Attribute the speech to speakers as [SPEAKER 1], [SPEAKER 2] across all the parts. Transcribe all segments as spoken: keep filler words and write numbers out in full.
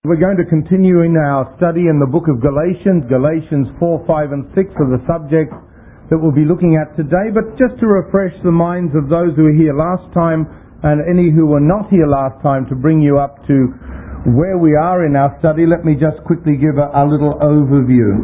[SPEAKER 1] We're going to continue in our study in the book of Galatians. Galatians four, five and six are the subjects that we'll be looking at today. But just to refresh the minds of those who were here last time and any who were not here last time, to bring you up to where we are in our study, let me just quickly give a, a little overview.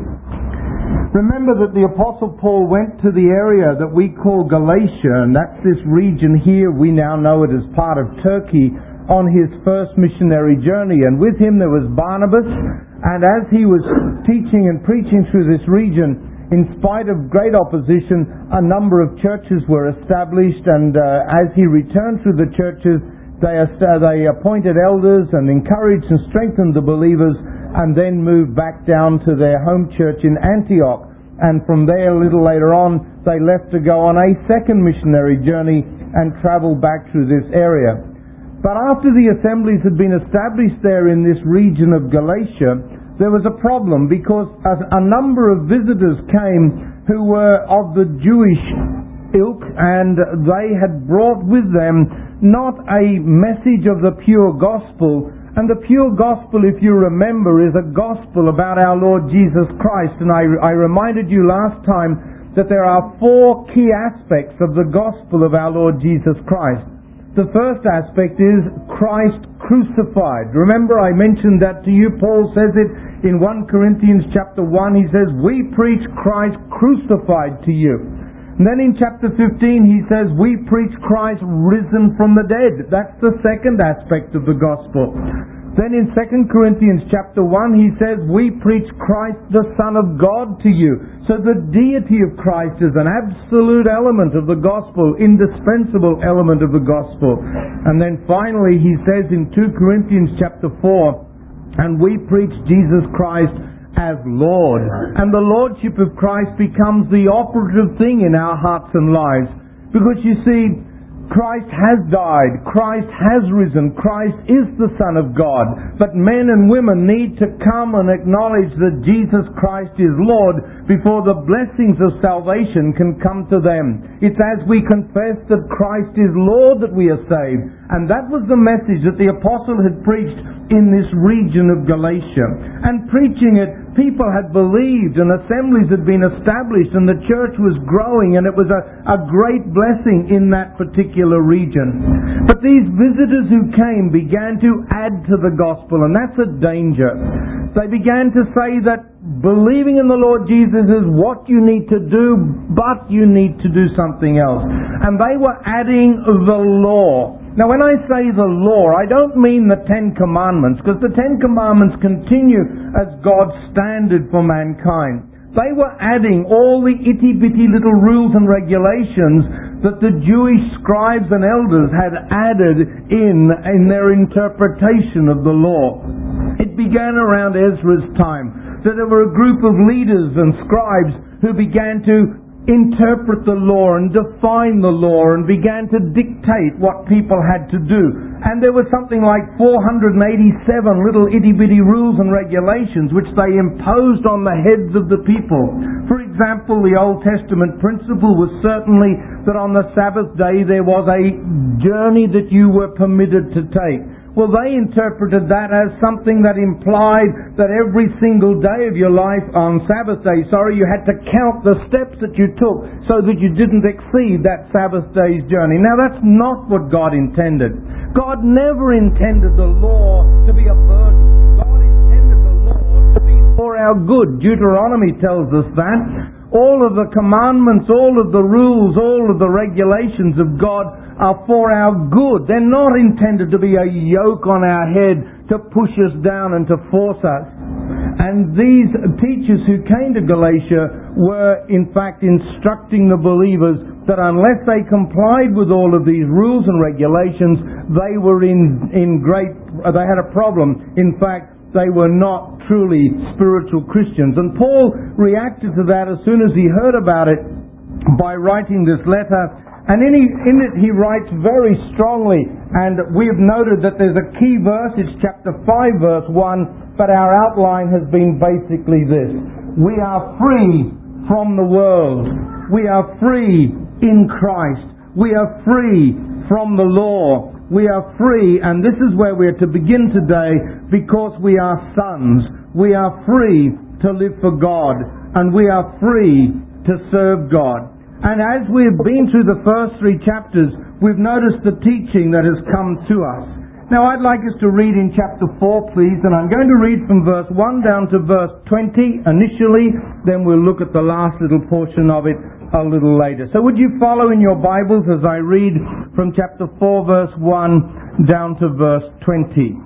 [SPEAKER 1] Remember that the Apostle Paul went to the area that we call Galatia, and that's this region here. We now know it as part of Turkey, on his first missionary journey. And with him there was Barnabas, and as he was teaching and preaching through this region, in spite of great opposition, a number of churches were established, and uh, as he returned through the churches, they, uh, they appointed elders and encouraged and strengthened the believers, and then moved back down to their home church in Antioch. And from there, a little later on, they left to go on a second missionary journey and travel back through this area. But after the assemblies had been established there in this region of Galatia, there was a problem, because a number of visitors came who were of the Jewish ilk, and they had brought with them not a message of the pure gospel. And the pure gospel, if you remember, is a gospel about our Lord Jesus Christ. And I, I reminded you last time that there are four key aspects of the gospel of our Lord Jesus Christ. The first aspect is Christ crucified. Remember, I mentioned that to you. Paul says it in First Corinthians chapter one. He says, we preach Christ crucified to you. And then in chapter fifteen he says, we preach Christ risen from the dead. That's the second aspect of the gospel. Then in Second Corinthians chapter one he says, we preach Christ the Son of God to you. So the deity of Christ is an absolute element of the gospel, indispensable element of the gospel. And then finally he says in Second Corinthians chapter four, and we preach Jesus Christ as Lord. And the Lordship of Christ becomes the operative thing in our hearts and lives. Because you see, Christ has died, Christ has risen, Christ is the Son of God. But men and women need to come and acknowledge that Jesus Christ is Lord before the blessings of salvation can come to them. It's as we confess that Christ is Lord that we are saved. And that was the message that the apostle had preached in this region of Galatia. And preaching it, people had believed, and assemblies had been established, and the church was growing, and it was a, a great blessing in that particular region. But these visitors who came began to add to the gospel, and that's a danger. They began to say that believing in the Lord Jesus is what you need to do, but you need to do something else. And they were adding the law. Now when I say the law, I don't mean the Ten Commandments, because the Ten Commandments continue as God's standard for mankind. They were adding all the itty-bitty little rules and regulations that the Jewish scribes and elders had added in, in their interpretation of the law. It began around Ezra's time. So there were a group of leaders and scribes who began to interpret the law and define the law and began to dictate what people had to do. And there was something like four hundred eighty-seven little itty-bitty rules and regulations which they imposed on the heads of the people. For example, the Old Testament principle was certainly that on the Sabbath day there was a journey that you were permitted to take. Well, they interpreted that as something that implied that every single day of your life on Sabbath day, sorry, you had to count the steps that you took so that you didn't exceed that Sabbath day's journey. Now, that's not what God intended. God never intended the law to be a burden. God intended the law to be for our good. Deuteronomy tells us that. All of the commandments, all of the rules, all of the regulations of God are for our good. They're not intended to be a yoke on our head to push us down and to force us. And these teachers who came to Galatia were in fact instructing the believers that unless they complied with all of these rules and regulations, they were in, in great, they had a problem. In fact, they were not truly spiritual Christians. And Paul reacted to that as soon as he heard about it by writing this letter. And in, he, in it he writes very strongly, and we have noted that there's a key verse, it's chapter five verse one, but our outline has been basically this. We are free from the world. We are free in Christ. We are free from the law. We are free, and this is where we're to begin today, because we are sons. We are free to live for God, and we are free to serve God. And as we've been through the first three chapters, we've noticed the teaching that has come to us. Now I'd like us to read in chapter four, please, and I'm going to read from verse one down to verse twenty initially, then we'll look at the last little portion of it a little later. So would you follow in your Bibles as I read from chapter four, verse one down to verse twenty.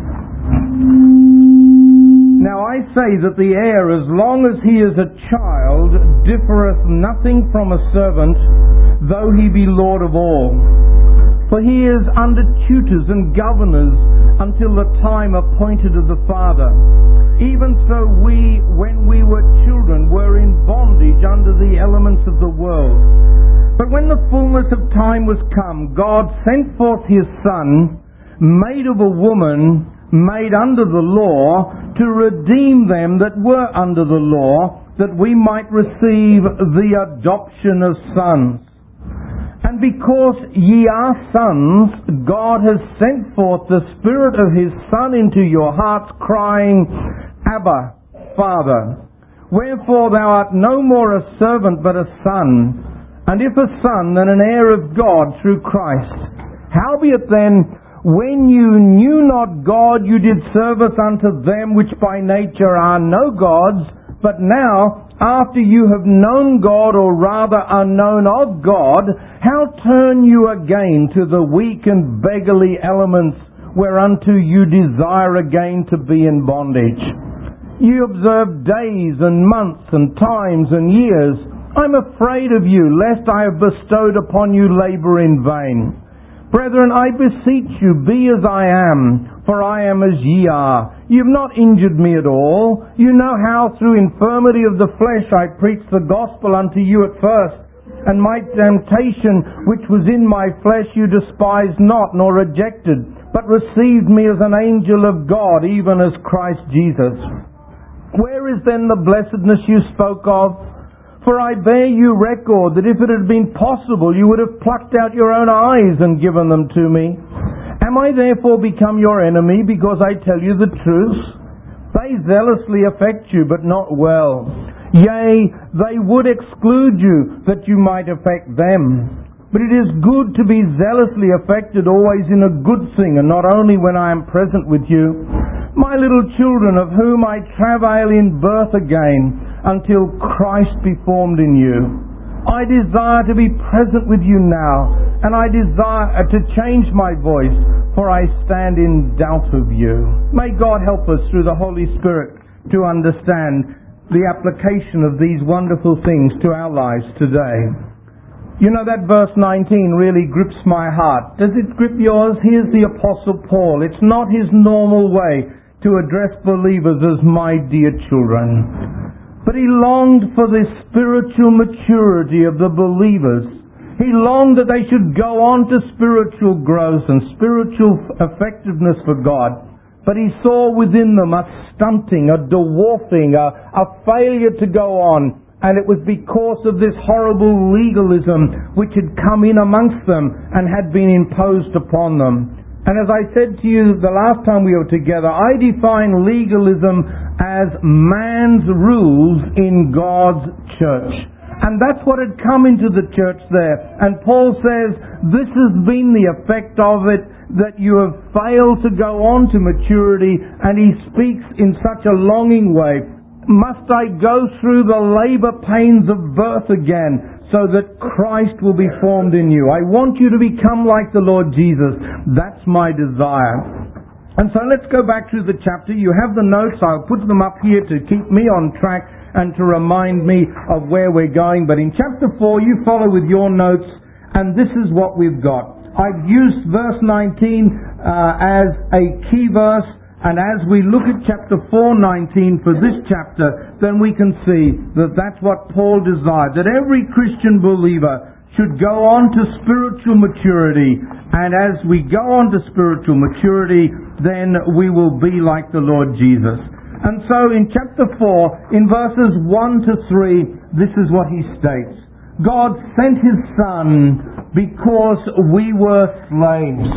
[SPEAKER 1] Now I say that the heir, as long as he is a child, differeth nothing from a servant, though he be Lord of all. For he is under tutors and governors until the time appointed of the Father. Even so we, when we were children, were in bondage under the elements of the world. But when the fullness of time was come, God sent forth his Son, made of a woman, made under the law, to redeem them that were under the law, that we might receive the adoption of sons. And because ye are sons, God has sent forth the Spirit of his Son into your hearts, crying, Abba, Father. Wherefore thou art no more a servant, but a son. And if a son, then an heir of God through Christ. Howbeit then, when you knew not God, you did service unto them which by nature are no gods. But now, after you have known God, or rather are known of God, how turn you again to the weak and beggarly elements whereunto you desire again to be in bondage? You observe days and months and times and years. I'm afraid of you, lest I have bestowed upon you labour in vain. Brethren, I beseech you, be as I am, for I am as ye are. You have not injured me at all. You know how through infirmity of the flesh I preached the gospel unto you at first, and my temptation which was in my flesh you despised not, nor rejected, but received me as an angel of God, even as Christ Jesus. Where is then the blessedness you spoke of? For I bear you record that if it had been possible, you would have plucked out your own eyes and given them to me. Am I therefore become your enemy because I tell you the truth? They zealously affect you, but not well. Yea, they would exclude you, that you might affect them. But it is good to be zealously affected always in a good thing, and not only when I am present with you. My little children, of whom I travail in birth again, until Christ be formed in you. I desire to be present with you now, and I desire to change my voice, for I stand in doubt of you. May God help us through the Holy Spirit to understand the application of these wonderful things to our lives today. You know, that verse nineteen really grips my heart. Does it grip yours? Here's the Apostle Paul. It's not his normal way to address believers as my dear children. But he longed for the spiritual maturity of the believers. He longed that they should go on to spiritual growth and spiritual effectiveness for God. But he saw within them a stunting, a dwarfing, a, a failure to go on. And it was because of this horrible legalism which had come in amongst them and had been imposed upon them. And as I said to you the last time we were together, I define legalism as man's rules in God's church. And that's what had come into the church there. And Paul says, this has been the effect of it, that you have failed to go on to maturity. And he speaks in such a longing way. Must I go through the labour pains of birth again, so that Christ will be formed in you? I want you to become like the Lord Jesus. That's my desire. And so let's go back through the chapter. You have the notes. I'll put them up here to keep me on track and to remind me of where we're going. But in chapter four, you follow with your notes, and this is what we've got. I've used verse nineteen uh, as a key verse. And as we look at chapter four nineteen for this chapter, then we can see that that's what Paul desired, that every Christian believer should go on to spiritual maturity. And as we go on to spiritual maturity, then we will be like the Lord Jesus. And so in chapter four, in verses one to three, this is what he states. God sent his Son because we were slaves.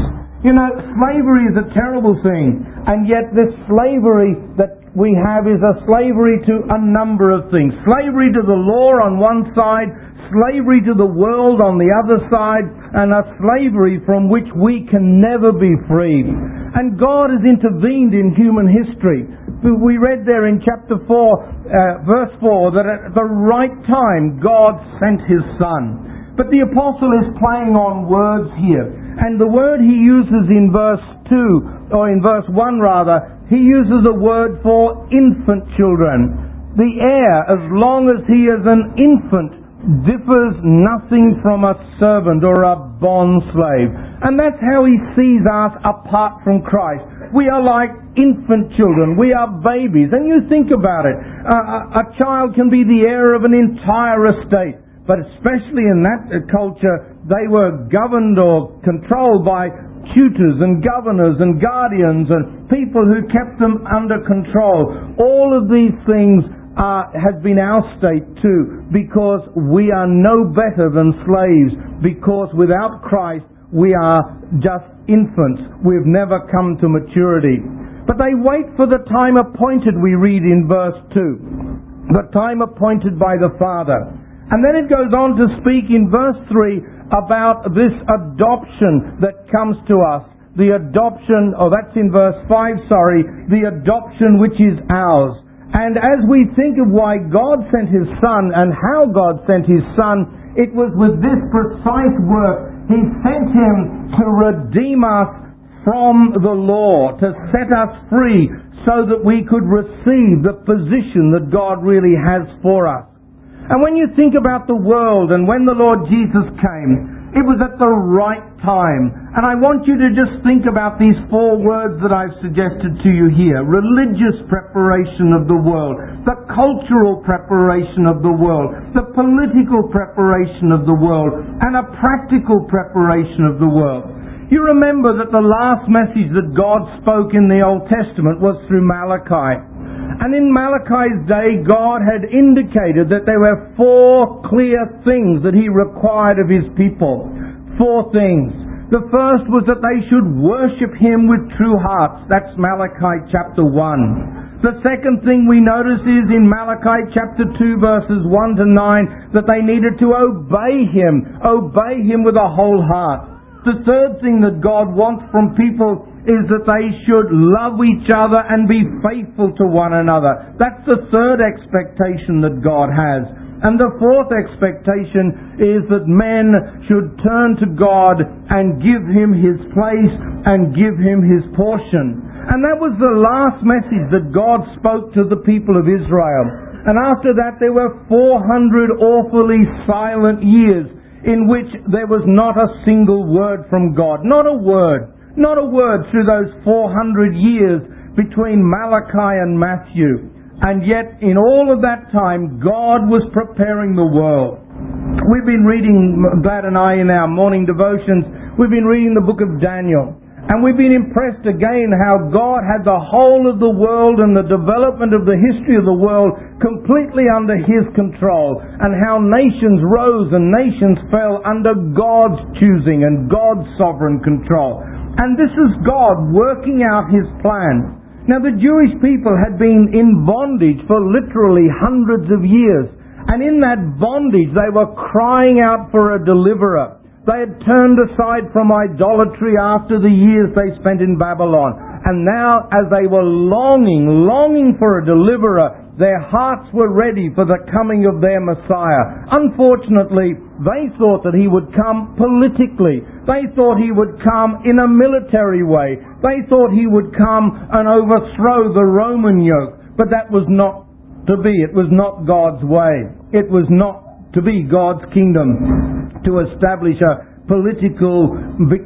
[SPEAKER 1] You know, slavery is a terrible thing, and yet this slavery that we have is a slavery to a number of things. Slavery to the law on one side, slavery to the world on the other side, and a slavery from which we can never be freed. And God has intervened in human history. We read there in chapter four, uh, verse four, that at the right time God sent His Son. But the apostle is playing on words here. And the word he uses in verse two, or in verse one rather, he uses a word for infant children. The heir, as long as he is an infant, differs nothing from a servant or a bond slave. And that's how he sees us apart from Christ. We are like infant children. We are babies. And you think about it. Uh, a child can be the heir of an entire estate. But especially in that culture, they were governed or controlled by tutors and governors and guardians and people who kept them under control. All of these things uh, have been our state too, because we are no better than slaves, because without Christ we are just infants. We've never come to maturity. But they wait for the time appointed, we read in verse two. The time appointed by the Father. And then it goes on to speak in verse three about this adoption that comes to us. The adoption, oh that's in verse five, sorry, the adoption which is ours. And as we think of why God sent His Son and how God sent His Son, it was with this precise work. He sent Him to redeem us from the law, to set us free so that we could receive the position that God really has for us. And when you think about the world and when the Lord Jesus came, it was at the right time. And I want you to just think about these four words that I've suggested to you here. Religious preparation of the world, the cultural preparation of the world, the political preparation of the world, and a practical preparation of the world. You remember that the last message that God spoke in the Old Testament was through Malachi. And in Malachi's day, God had indicated that there were four clear things that He required of His people. Four things. The first was that they should worship Him with true hearts. That's Malachi chapter one. The second thing we notice is in Malachi chapter two verses one to nine that they needed to obey Him. Obey Him with a whole heart. The third thing that God wants from people is that they should love each other and be faithful to one another. That's the third expectation that God has. And the fourth expectation is that men should turn to God and give Him His place and give Him His portion. And that was the last message that God spoke to the people of Israel. And after that there were four hundred awfully silent years in which there was not a single word from God. Not a word. Not a word through those four hundred years between Malachi and Matthew. And yet, in all of that time, God was preparing the world. We've been reading, Glad and I, in our morning devotions, we've been reading the book of Daniel. And we've been impressed again how God had the whole of the world and the development of the history of the world completely under His control. And how nations rose and nations fell under God's choosing and God's sovereign control. And this is God working out His plan. Now the Jewish people had been in bondage for literally hundreds of years. And in that bondage they were crying out for a deliverer. They had turned aside from idolatry after the years they spent in Babylon. And now, as they were longing, longing for a deliverer, their hearts were ready for the coming of their Messiah. Unfortunately, they thought that He would come politically. They thought He would come in a military way. They thought He would come and overthrow the Roman yoke. But that was not to be. It was not God's way. It was not to be God's kingdom, to establish a political,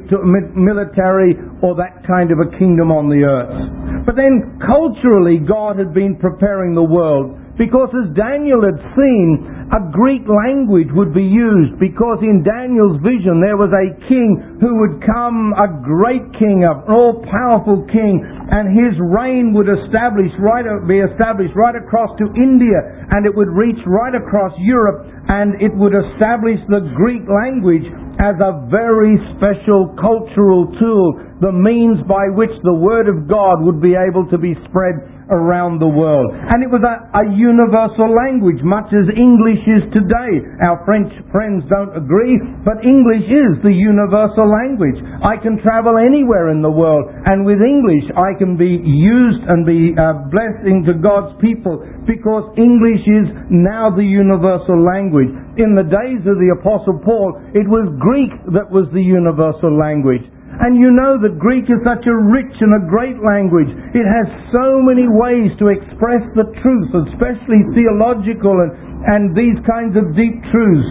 [SPEAKER 1] military, or that kind of a kingdom on the earth. But then culturally God had been preparing the world, because as Daniel had seen, a Greek language would be used, because in Daniel's vision there was a king who would come, a great king, an all-powerful king, and his reign would establish right, be established right across to India, and it would reach right across Europe, and it would establish the Greek language as a very special cultural tool, the means by which the Word of God would be able to be spread around the world. And it was a, a universal language, much as English is today. Our French friends don't agree, but English is the universal language. I can travel anywhere in the world, and with English I can be used and be a blessing to God's people, because English is now the universal language. In the days of the Apostle Paul, it was Greek that was the universal language. And you know that Greek is such a rich and a great language. It has so many ways to express the truth, especially theological and, and these kinds of deep truths.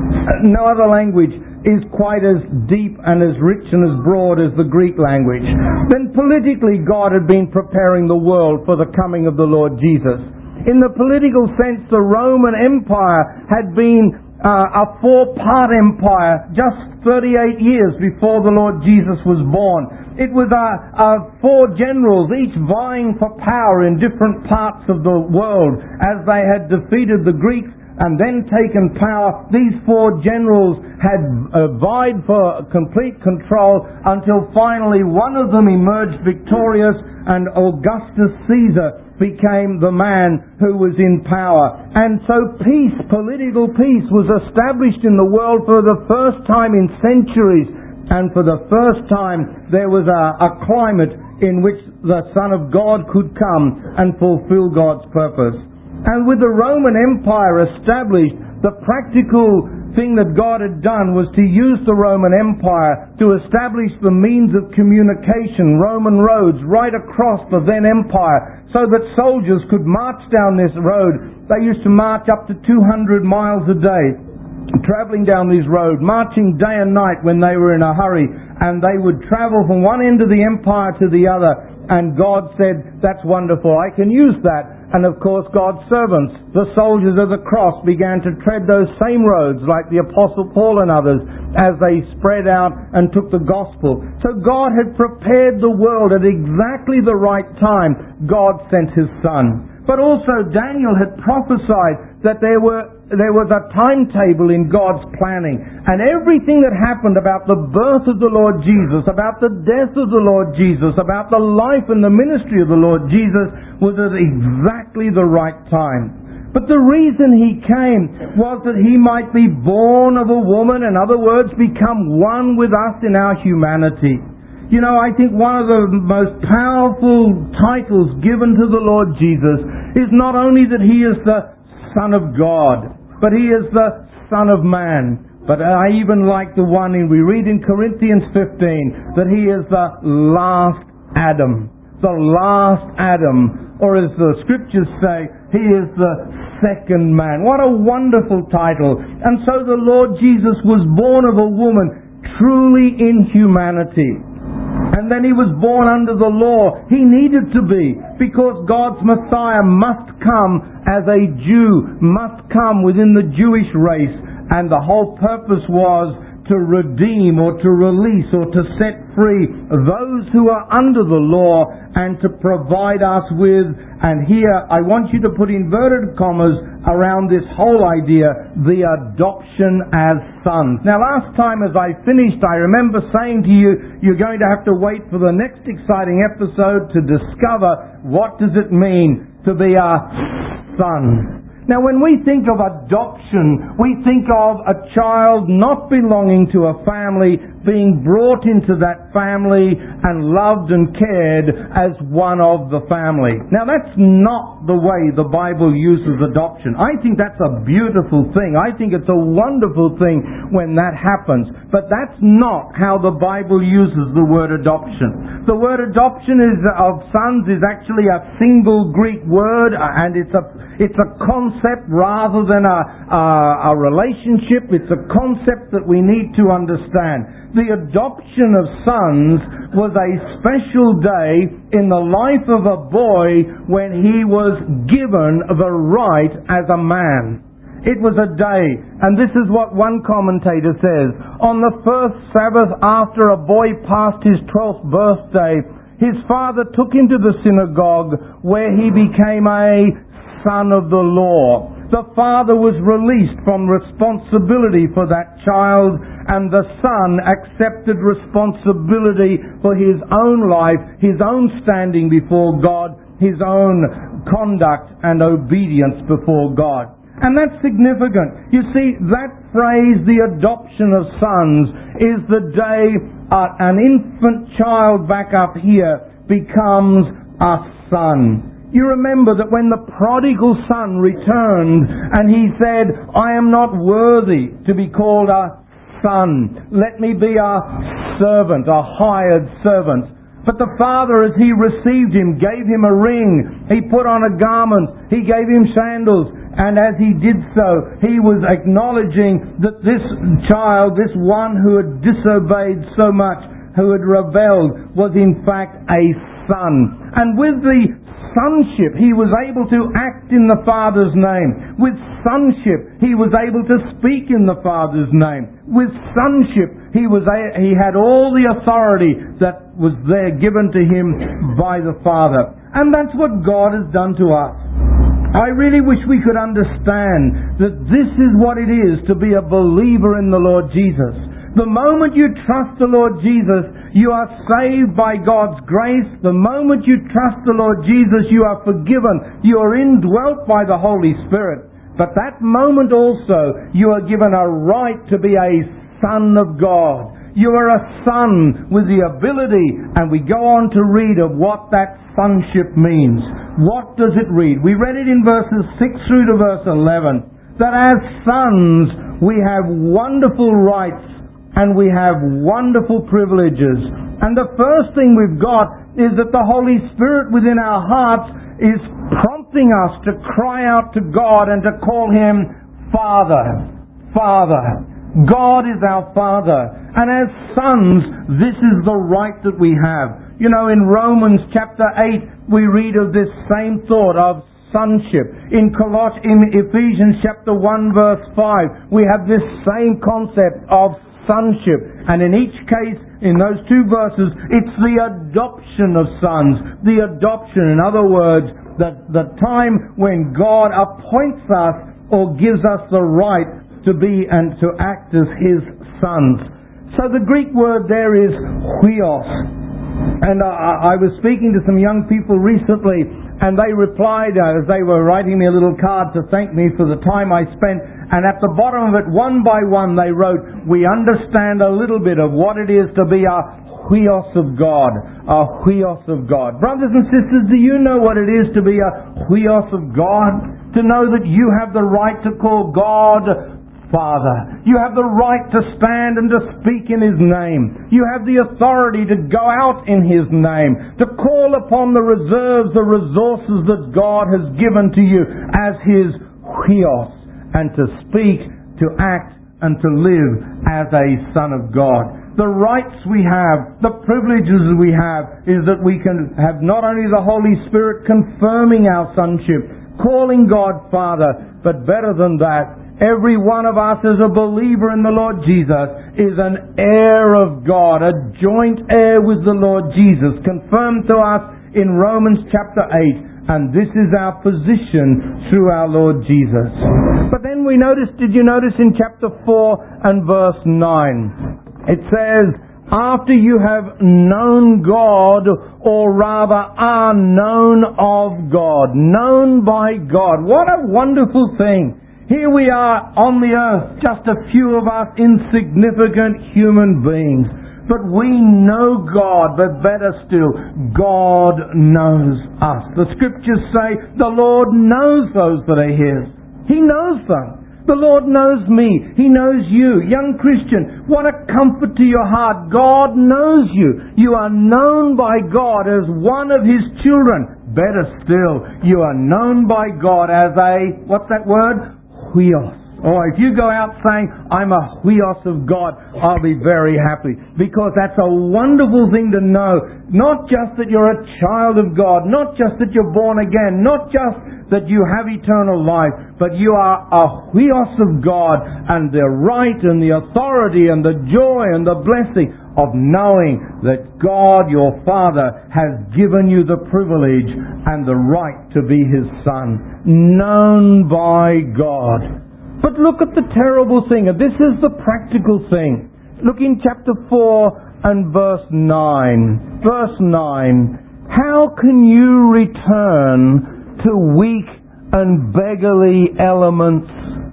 [SPEAKER 1] No other language is quite as deep and as rich and as broad as the Greek language. Then politically, God had been preparing the world for the coming of the Lord Jesus. In the political sense, the Roman Empire had been uh, a four-part empire just thirty-eight years before the Lord Jesus was born. It was uh, uh, four generals, each vying for power in different parts of the world. As they had defeated the Greeks and then taken power, these four generals had uh, vied for complete control until finally one of them emerged victorious, and Augustus Caesar became the man who was in power. And so peace, political peace, was established in the world for the first time in centuries, and for the first time there was a, a climate in which the Son of God could come and fulfill God's purpose. And with the Roman Empire established, the practical thing that God had done was to use the Roman Empire to establish the means of communication, Roman roads, right across the then empire, so that soldiers could march down this road. They used to march up to two hundred miles a day, travelling down these roads, marching day and night when they were in a hurry, and they would travel from one end of the empire to the other. And God said, that's wonderful, I can use that. And of course God's servants, the soldiers of the cross, began to tread those same roads like the Apostle Paul and others as they spread out and took the gospel. So God had prepared the world at exactly the right time. God sent His Son. But also Daniel had prophesied that there were there was a timetable in God's planning. And everything that happened about the birth of the Lord Jesus, about the death of the Lord Jesus, about the life and the ministry of the Lord Jesus was at exactly the right time. But the reason He came was that He might be born of a woman, in other words, become one with us in our humanity. You know, I think one of the most powerful titles given to the Lord Jesus is not only that He is the Son of God, but He is the Son of Man. But I even like the one in, we read in Corinthians fifteen, that He is the last Adam. The last Adam. Or as the Scriptures say, He is the second man. What a wonderful title. And so the Lord Jesus was born of a woman, truly in humanity. And then He was born under the law. He needed to be, because God's Messiah must come as a Jew, must come within the Jewish race. And the whole purpose was to redeem or to release or to set free those who are under the law, and to provide us with, and here I want you to put inverted commas around this whole idea, the adoption as sons. Now last time as I finished, I remember saying to you, you're going to have to wait for the next exciting episode to discover what does it mean to be a son. Now when we think of adoption, we think of a child not belonging to a family being brought into that family and loved and cared as one of the family. Now that's not the way the Bible uses adoption. I think that's a beautiful thing. I think it's a wonderful thing when that happens. But that's not how the Bible uses the word adoption. The word adoption is of sons is actually a single Greek word, and it's a it's a concept rather than a, a, a relationship. It's a concept that we need to understand. The adoption of sons was a special day in the life of a boy when he was given the right as a man. It was a day, and this is what one commentator says. On the first Sabbath after a boy passed his twelfth birthday, his father took him to the synagogue where he became a son of the law. The father was released from responsibility for that child, and the son accepted responsibility for his own life, his own standing before God, his own conduct and obedience before God. And that's significant. You see, that phrase, the adoption of sons, is the day uh, an infant child back up here becomes a son. You remember that when the prodigal son returned and he said, I am not worthy to be called a son. Let me be a servant, a hired servant. But the father, as he received him, gave him a ring. He put on a garment. He gave him sandals. And as he did so, he was acknowledging that this child, this one who had disobeyed so much, who had rebelled, was in fact a son. And with the sonship, he was able to act in the Father's name. With sonship, he was able to speak in the Father's name. With sonship, he was a, he had all the authority that was there given to him by the Father. And that's what God has done to us. I really wish we could understand that this is what it is to be a believer in the Lord Jesus. The moment you trust the Lord Jesus, you are saved by God's grace. The moment you trust the Lord Jesus, you are forgiven. You are indwelt by the Holy Spirit. But that moment also, you are given a right to be a son of God. You are a son with the ability, and we go on to read of what that sonship means. What does it read? We read it in verses six through to verse eleven, that as sons we have wonderful rights and we have wonderful privileges. And the first thing we've got is that the Holy Spirit within our hearts is prompting us to cry out to God and to call Him Father. Father. God is our Father. And as sons, this is the right that we have. You know, in Romans chapter eight, we read of this same thought of sonship. In Coloss- in Ephesians chapter one verse five, we have this same concept of sonship. And in each case, in those two verses, it's the adoption of sons. The adoption, in other words, the, the time when God appoints us or gives us the right to be and to act as His sons. So the Greek word there is huios. And I, I was speaking to some young people recently, and they replied uh, as they were writing me a little card to thank me for the time I spent. And at the bottom of it, one by one, they wrote, we understand a little bit of what it is to be a huios of God. A huios of God. Brothers and sisters, do you know what it is to be a huios of God? To know that you have the right to call God Father. You have the right to stand and to speak in His name. You have the authority to go out in His name, to call upon the reserves, the resources that God has given to you as His huios, and to speak, to act, and to live as a son of God. The rights we have, the privileges we have, is that we can have not only the Holy Spirit confirming our sonship, calling God Father, but better than that, every one of us as a believer in the Lord Jesus is an heir of God, a joint heir with the Lord Jesus, confirmed to us in Romans chapter eight. And this is our position through our Lord Jesus. But then we notice, did you notice in chapter four and verse nine? It says, after you have known God, or rather are known of God, known by God. What a wonderful thing. Here we are on the earth, just a few of us insignificant human beings. But we know God, but better still, God knows us. The scriptures say the Lord knows those that are His. He knows them. The Lord knows me. He knows you. Young Christian, what a comfort to your heart. God knows you. You are known by God as one of His children. Better still, you are known by God as a, what's that word? Huios. Or if you go out saying, I'm a huios of God, I'll be very happy. Because that's a wonderful thing to know. Not just that you're a child of God, not just that you're born again, not just that you have eternal life, but you are a huios of God, and the right and the authority and the joy and the blessing of knowing that God, your Father, has given you the privilege and the right to be His Son, known by God. But look at the terrible thing, and this is the practical thing. Look in chapter four and verse nine. Verse nine. How can you return to weak and beggarly elements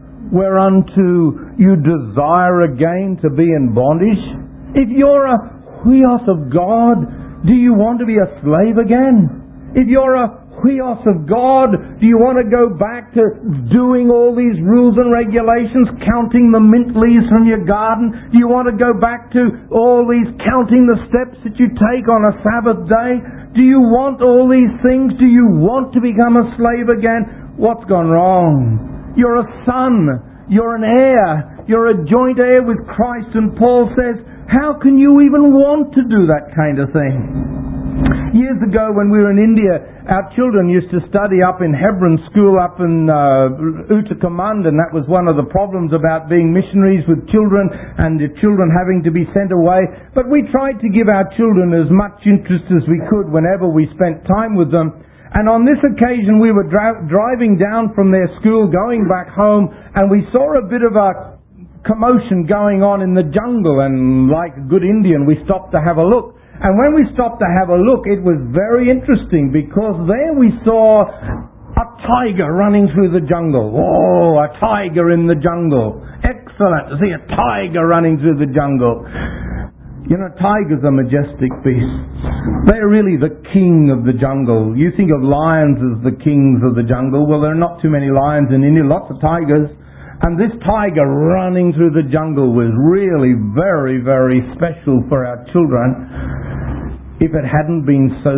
[SPEAKER 1] whereunto you desire again to be in bondage? If you're a huios of God, do you want to be a slave again? If you're a huios of God, do you want to go back to doing all these rules and regulations, counting the mint leaves from your garden? Do you want to go back to all these counting the steps that you take on a Sabbath day? Do you want all these things? Do you want to become a slave again? What's gone wrong? You're a son. You're an heir. You're a joint heir with Christ. And Paul says, how can you even want to do that kind of thing? Years ago when we were in India, our children used to study up in Hebron School up in uh, Uttakamand, and that was one of the problems about being missionaries with children and the children having to be sent away. But we tried to give our children as much interest as we could whenever we spent time with them. And on this occasion we were dra- driving down from their school going back home, and we saw a bit of a commotion going on in the jungle, and like a good Indian we stopped to have a look. And when we stopped to have a look, it was very interesting, because there we saw a tiger running through the jungle. Oh, a tiger in the jungle. Excellent to see a tiger running through the jungle. You know, tigers are majestic beasts. They're really the king of the jungle. You think of lions as the kings of the jungle. Well, there are not too many lions in India, lots of tigers. And this tiger running through the jungle was really very, very special for our children, if it hadn't been so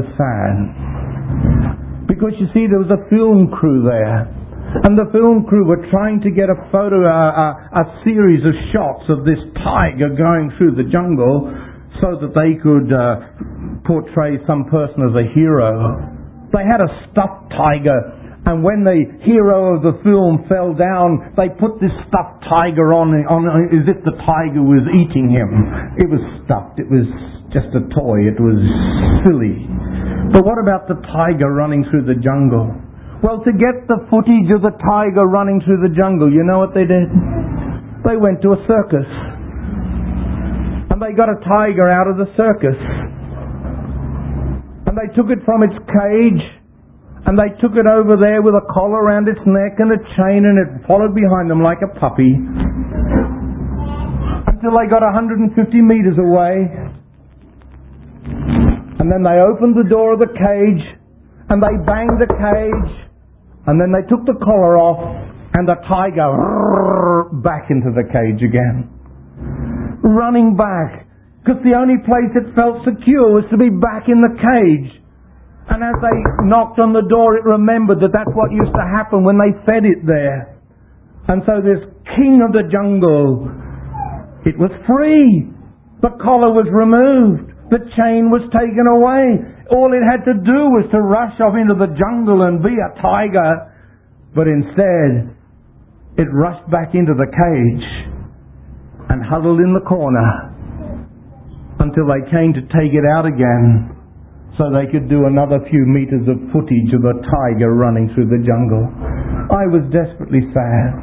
[SPEAKER 1] sad. Because you see, there was a film crew there, and the film crew were trying to get a photo, a, a, a series of shots of this tiger going through the jungle so that they could uh, portray some person as a hero. They had a stuffed tiger, and when the hero of the film fell down, they put this stuffed tiger on, on as if the tiger was eating him. It was stuffed. It was just a toy. It was silly. But what about the tiger running through the jungle? Well, to get the footage of the tiger running through the jungle, you know what they did? They went to a circus. And they got a tiger out of the circus. And they took it from its cage, and they took it over there with a collar around its neck and a chain, and it followed behind them like a puppy until they got one hundred fifty meters away. And then they opened the door of the cage, and they banged the cage, and then they took the collar off, and the tiger back into the cage again, running back, because the only place it felt secure was to be back in the cage. And as they knocked on the door, it remembered that that's what used to happen when they fed it there. And so this king of the jungle, it was free. The collar was removed. The chain was taken away. All it had to do was to rush off into the jungle and be a tiger. But instead, it rushed back into the cage and huddled in the corner until they came to take it out again, so they could do another few meters of footage of a tiger running through the jungle. I was desperately sad.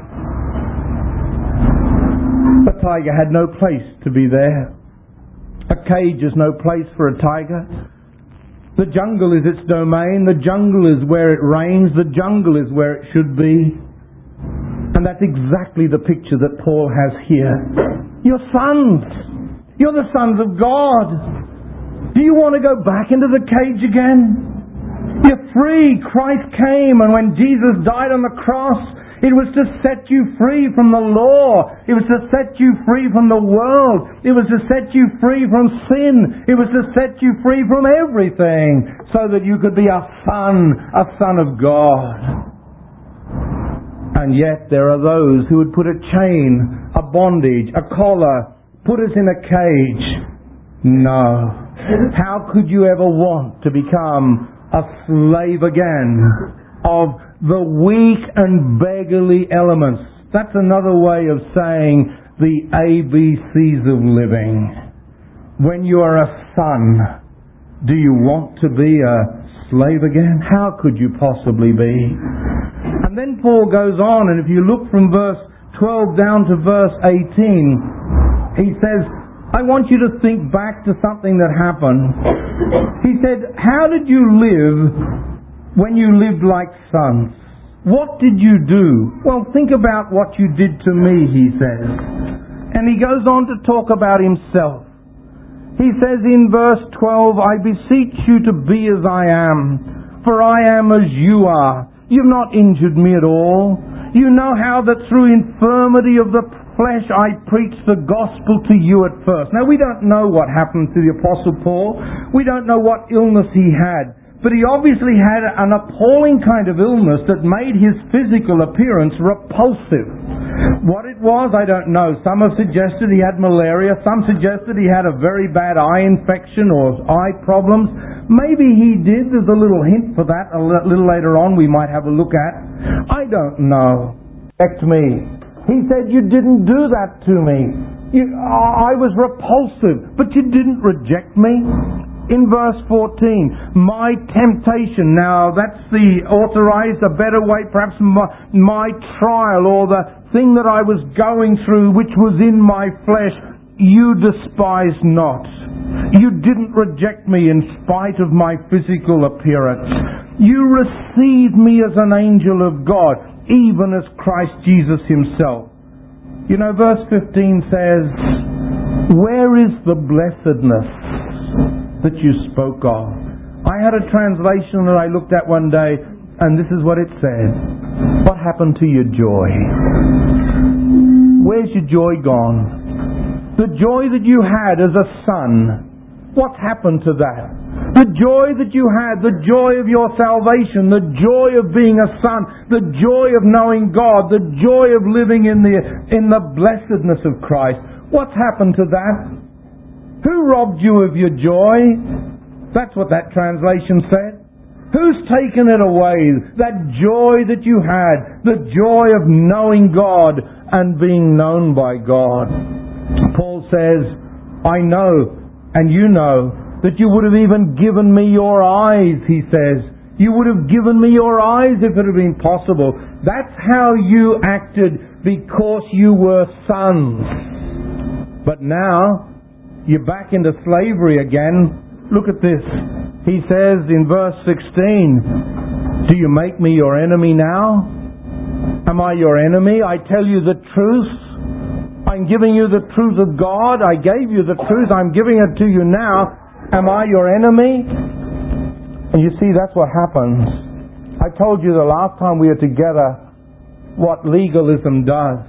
[SPEAKER 1] The tiger had no place to be there. A cage is no place for a tiger. The jungle is its domain. The jungle is where it reigns. The jungle is where it should be. And that's exactly the picture that Paul has here. You're sons. You're the sons of God. Do you want to go back into the cage again? You're free. Christ came, and when Jesus died on the cross, it was to set you free from the law. It was to set you free from the world. It was to set you free from sin. It was to set you free from everything, so that you could be a son, a son of God. And yet there are those who would put a chain, a bondage, a collar, put us in a cage. No. How could you ever want to become a slave again of the weak and beggarly elements? That's another way of saying the A B Cs of living. when you are a son, do you want to be a slave again? How could you possibly be? And then Paul goes on, and if you look from verse twelve down to verse eighteen, he says, I want you to think back to something that happened. He said, how did you live when you lived like sons? What did you do? Well, think about what you did to me, he says. And he goes on to talk about himself. He says in verse twelve, I beseech you to be as I am, for I am as you are. You've not injured me at all. You know how that through infirmity of the flesh I preached the gospel to you at first. Now, we don't know what happened to the Apostle Paul. We don't know what illness he had. But he obviously had an appalling kind of illness that made his physical appearance repulsive. What it was, I don't know. Some have suggested he had malaria. Some suggested he had a very bad eye infection or eye problems. Maybe he did. There's a little hint for that a little later on we might have a look at. I don't know. Reject me. He said, you didn't do that to me. You, I was repulsive, but you didn't reject me. In verse fourteen, my temptation, now that's the authorized, a better way, perhaps my, my trial or the thing that I was going through which was in my flesh, you despised not. You didn't reject me in spite of my physical appearance. You received me as an angel of God, even as Christ Jesus himself. You know, verse fifteen says, where is the blessedness that you spoke of? I had a translation that I looked at one day, and this is what it said. What happened to your joy? Where's your joy gone? The joy that you had as a son, what's happened to that? The joy that you had, the joy of your salvation, the joy of being a son, the joy of knowing God, the joy of living in the, in the blessedness of Christ. What's happened to that? Who robbed you of your joy? That's what that translation said. Who's taken it away? That joy that you had, the joy of knowing God and being known by God. Paul says, I know, and you know, that you would have even given me your eyes, he says. You would have given me your eyes if it had been possible. That's how you acted because you were sons. But now, you're back into slavery again. Look at this. He says in verse sixteen, do you make me your enemy now? Am I your enemy? I tell you the truth. I'm giving you the truth of God. I gave you the truth. I'm giving it to you now. Am I your enemy? And you see, that's what happens. I told you the last time we were together what legalism does.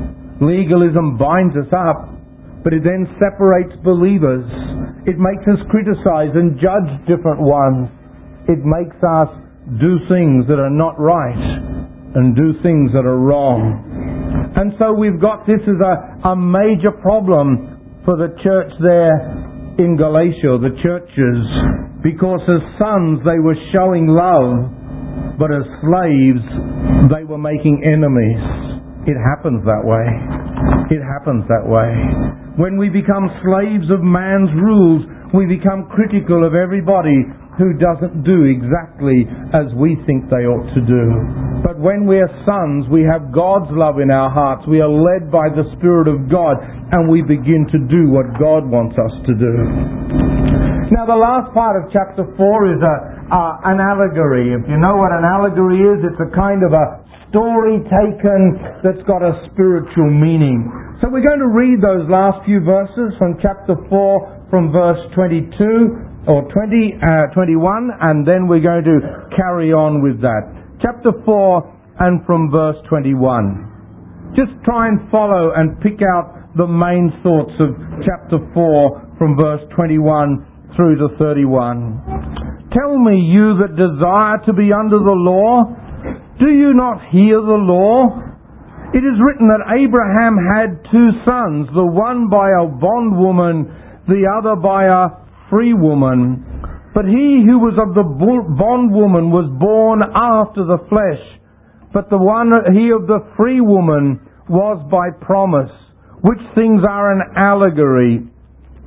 [SPEAKER 1] Legalism binds us up, but it then separates believers. It makes us criticize and judge different ones. It makes us do things that are not right and do things that are wrong. And so we've got this as a, a major problem for the church there in Galatia, the churches, because as sons they were showing love, but as slaves they were making enemies. It happens that way. It happens that way. When we become slaves of man's rules, we become critical of everybody who doesn't do exactly as we think they ought to do. But when we are sons, we have God's love in our hearts. We are led by the Spirit of God, and we begin to do what God wants us to do. Now, the last part of chapter four is a, uh, an allegory. If you know what an allegory is, it's a kind of a story taken that's got a spiritual meaning. So we're going to read those last few verses from chapter four, from verse twenty-two or twenty, uh, twenty-one, and then we're going to carry on with that. Chapter four and from verse twenty-one. Just try and follow and pick out the main thoughts of chapter four from verse twenty-one through to thirty-one. Tell me, you that desire to be under the law, do you not hear the law? It is written that Abraham had two sons, the one by a bondwoman, the other by a free woman. But he who was of the bondwoman was born after the flesh, but the one he of the free woman was by promise, which things are an allegory.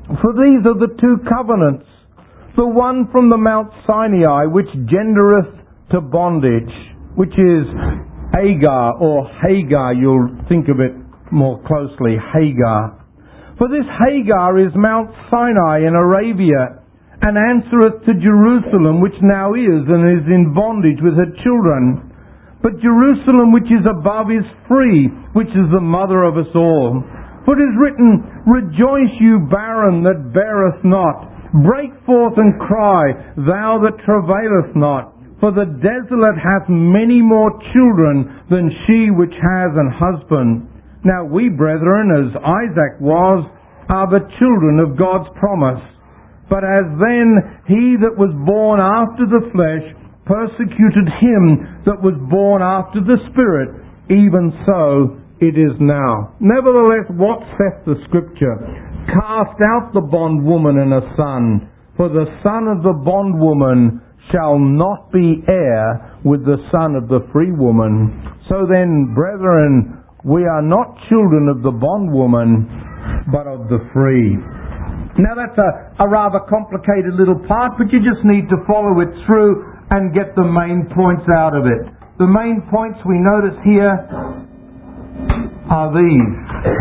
[SPEAKER 1] For these are the two covenants, the one from the Mount Sinai, which gendereth to bondage, which is Agar or Hagar, you'll think of it more closely, Hagar. For this Hagar is Mount Sinai in Arabia, and answereth to Jerusalem, which now is, and is in bondage with her children. But Jerusalem which is above is free, which is the mother of us all. For it is written, Rejoice, you barren that beareth not. Break forth and cry, thou that travaileth not. For the desolate hath many more children than she which has an husband. Now we, brethren, as Isaac was, are the children of God's promise. But as then he that was born after the flesh persecuted him that was born after the Spirit, even so it is now. Nevertheless, what saith the Scripture? Cast out the bondwoman and her son, for the son of the bondwoman shall not be heir with the son of the free woman. So then, brethren, we are not children of the bondwoman, but of the free. Now that's a, a rather complicated little part, but you just need to follow it through and get the main points out of it. The main points we notice here are these.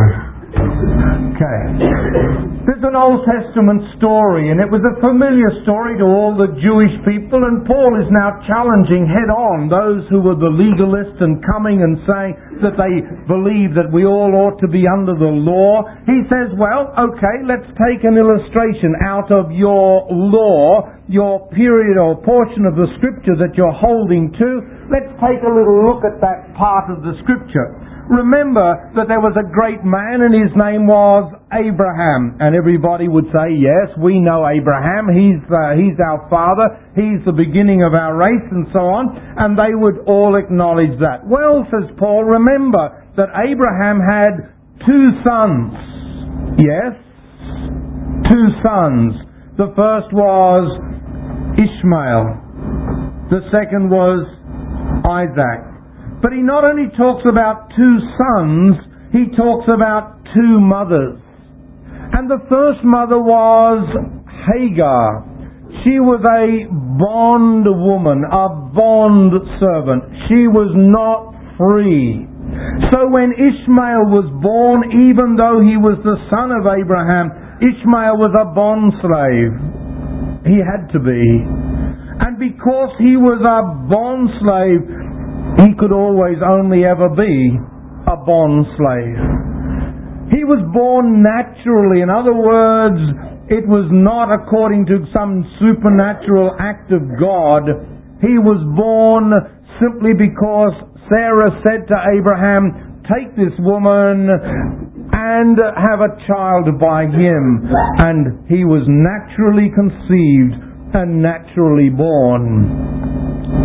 [SPEAKER 1] Okay. There's an Old Testament story, and it was a familiar story to all the Jewish people, and Paul is now challenging head on those who were the legalists and coming and saying that they believe that we all ought to be under the law. He says, well, okay, let's take an illustration out of your law, your period or portion of the Scripture that you're holding to. Let's take a little look at that part of the Scripture. Remember that there was a great man and his name was Abraham. And everybody would say, yes, we know Abraham. He's, uh, he's our father. He's the beginning of our race and so on. And they would all acknowledge that. Well, says Paul, remember that Abraham had two sons. Yes, two sons. The first was Ishmael. The second was Isaac. But he not only talks about two sons, he talks about two mothers. And the first mother was Hagar. She was a bond woman, a bond servant. She was not free. So when Ishmael was born, even though he was the son of Abraham, Ishmael was a bond slave. He had to be. And because he was a bond slave, he could always only ever be a bond slave. He was born naturally. In other words, it was not according to some supernatural act of God. He was born simply because Sarah said to Abraham, take this woman and have a child by him. And he was naturally conceived and naturally born.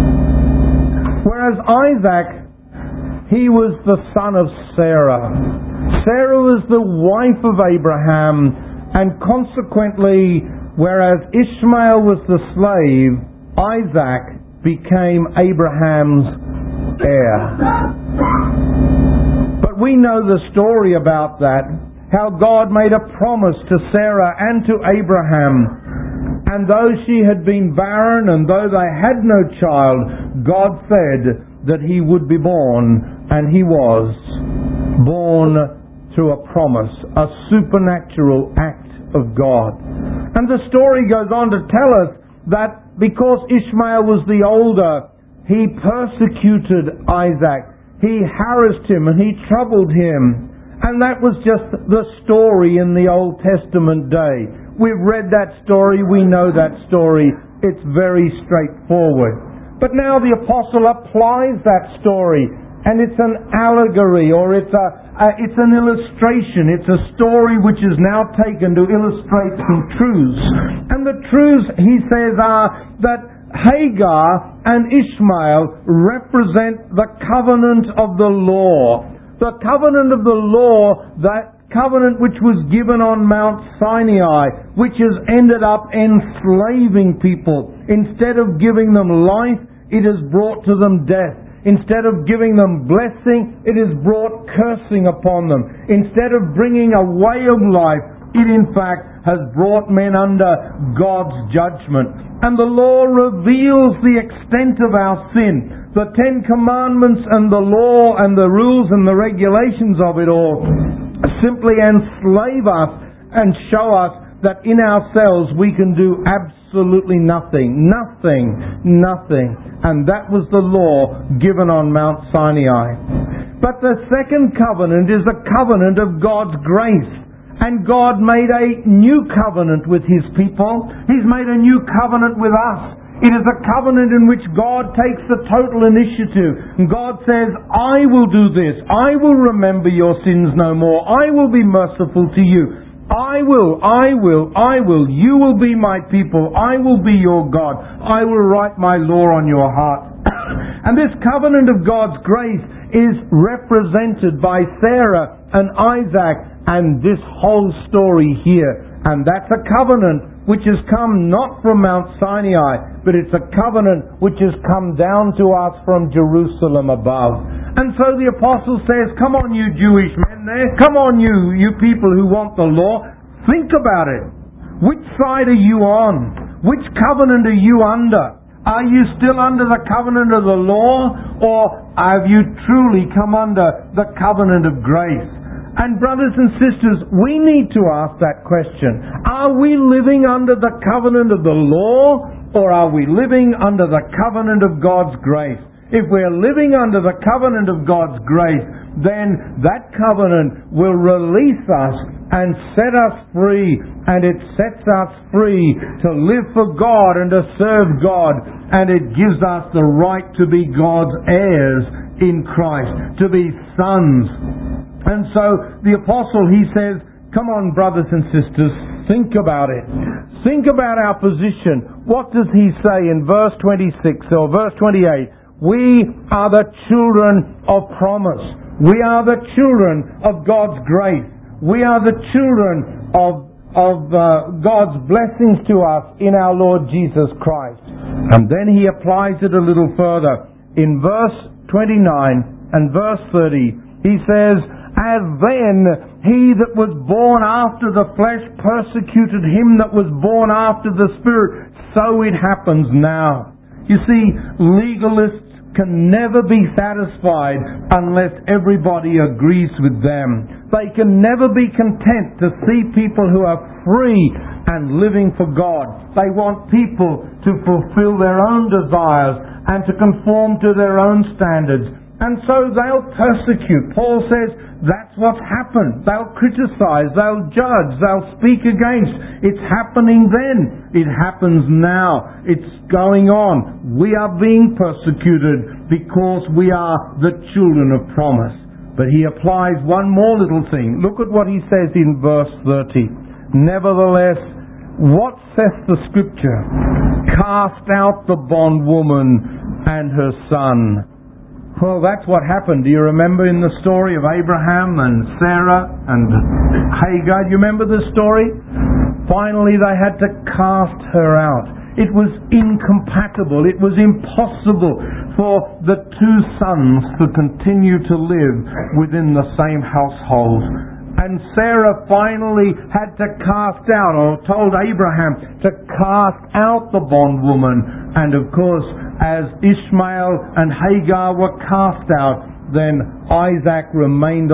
[SPEAKER 1] Whereas Isaac, he was the son of Sarah. Sarah was the wife of Abraham, and consequently, whereas Ishmael was the slave, Isaac became Abraham's heir. But we know the story about that, how God made a promise to Sarah and to Abraham. And though she had been barren and though they had no child, God said that he would be born, and he was born through a promise, a supernatural act of God. And the story goes on to tell us that because Ishmael was the older, he persecuted Isaac. He harassed him and he troubled him. And that was just the story in the Old Testament day. We've read that story, we know that story. It's very straightforward. But now the apostle applies that story, and it's an allegory, or it's a, a it's an illustration. It's a story which is now taken to illustrate some truths. And the truths, he says, are that Hagar and Ishmael represent the covenant of the law. The covenant of the law, that covenant which was given on Mount Sinai, which has ended up enslaving people. Instead of giving them life, it has brought to them death. Instead of giving them blessing, it has brought cursing upon them. Instead of bringing a way of life, It in fact has brought men under God's judgment. And the law reveals the extent of our sin. The Ten Commandments and the law and the rules and the regulations of it all simply enslave us and show us that in ourselves we can do absolutely nothing. Nothing. Nothing. And that was the law given on Mount Sinai. But the second covenant is the covenant of God's grace. And God made a new covenant with His people. He's made a new covenant with us. It is a covenant in which God takes the total initiative. And God says, I will do this. I will remember your sins no more. I will be merciful to you. I will, I will, I will. You will be my people. I will be your God. I will write my law on your heart. And this covenant of God's grace is represented by Sarah and Isaac and this whole story here. And that's a covenant which has come not from Mount Sinai, but it's a covenant which has come down to us from Jerusalem above. And so the apostle says, come on you Jewish men there, come on you, you people who want the law, think about it. Which side are you on? Which covenant are you under? Are you still under the covenant of the law, or have you truly come under the covenant of grace? And brothers and sisters, we need to ask that question. Are we living under the covenant of the law, or are we living under the covenant of God's grace? If we're living under the covenant of God's grace, then that covenant will release us and set us free. And it sets us free to live for God and to serve God. And it gives us the right to be God's heirs in Christ, to be sons. And so the apostle, he says, come on brothers and sisters, think about it. Think about our position. What does he say in verse twenty-six or verse twenty-eight? We are the children of promise. We are the children of God's grace. We are the children of, of uh, God's blessings to us in our Lord Jesus Christ. And then he applies it a little further. In verse twenty-nine and verse thirty, he says, as then he that was born after the flesh persecuted him that was born after the Spirit, so it happens now. You see, legalists can never be satisfied unless everybody agrees with them. They can never be content to see people who are free and living for God. They want people to fulfill their own desires and to conform to their own standards. And so they'll persecute. Paul says that's what's happened. They'll criticize, they'll judge, they'll speak against. It's happening then. It happens now. It's going on. We are being persecuted because we are the children of promise. But he applies one more little thing. Look at what he says in verse thirty. Nevertheless, what saith the Scripture? Cast out the bondwoman and her son. Well, that's what happened. Do you remember in the story of Abraham and Sarah and Hagar? Do you remember the story? Finally, they had to cast her out. It was incompatible. It was impossible for the two sons to continue to live within the same household. And Sarah finally had to cast out, or told Abraham to cast out the bondwoman. And of course, as Ishmael and Hagar were cast out, then Isaac remained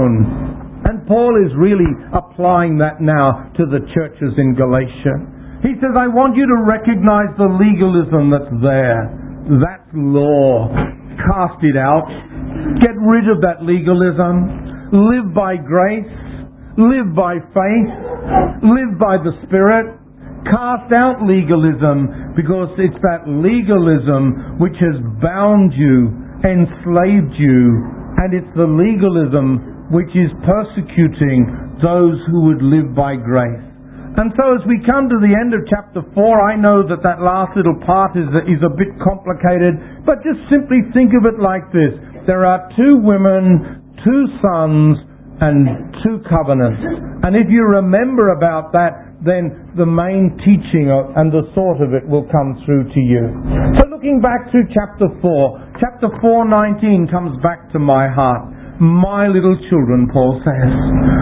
[SPEAKER 1] alone. And Paul is really applying that now to the churches in Galatia. He says, I want you to recognize the legalism that's there. That's law. Cast it out. Get rid of that legalism. Live by grace. Live by faith. Live by the Spirit. Cast out legalism, because it's that legalism which has bound you, enslaved you, and it's the legalism which is persecuting those who would live by grace. And so as we come to the end of chapter four, I know that that last little part is a, is a bit complicated, but just simply think of it like this. There are two women, two sons, and two covenants. And if you remember about that, then the main teaching of, and the thought of it will come through to you. So looking back through chapter four, chapter four nineteen comes back to my heart. My little children, Paul says, I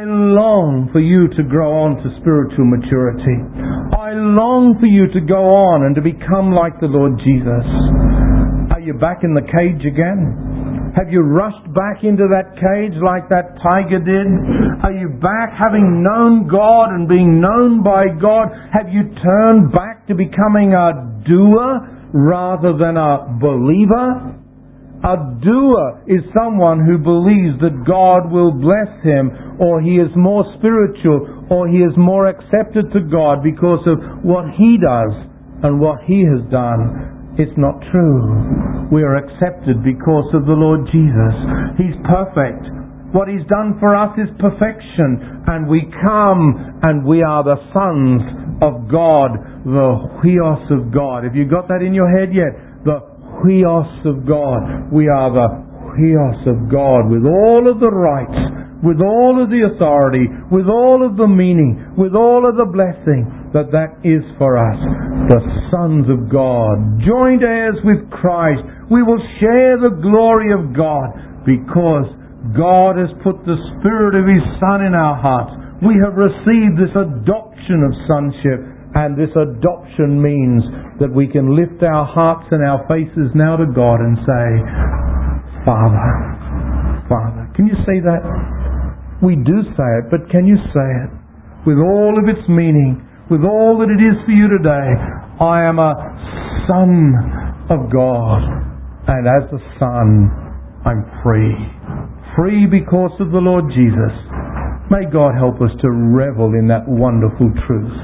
[SPEAKER 1] I long for you to grow on to spiritual maturity. I long for you to go on and to become like the Lord Jesus. Are you back in the cage again? Have you rushed back into that cage like that tiger did? Are you back having known God and being known by God? Have you turned back to becoming a doer rather than a believer? A doer is someone who believes that God will bless him, or he is more spiritual, or he is more accepted to God because of what he does and what he has done. It's not true. We are accepted because of the Lord Jesus. He's perfect. What He's done for us is perfection. And we come and we are the sons of God, the huios of God. Have you got that in your head yet? The huios of God. We are the huios of God with all of the rights, with all of the authority, with all of the meaning, with all of the blessing that that is for us. The sons of God, joint heirs with Christ. We will share the glory of God because God has put the Spirit of His Son in our hearts. We have received this adoption of sonship, and this adoption means that we can lift our hearts and our faces now to God and say, Father, Father. Can you say that? We do say it, but can you say it with all of its meaning, with all that it is for you today? I am a son of God, and as a son, I'm free. Free because of the Lord Jesus. May God help us to revel in that wonderful truth.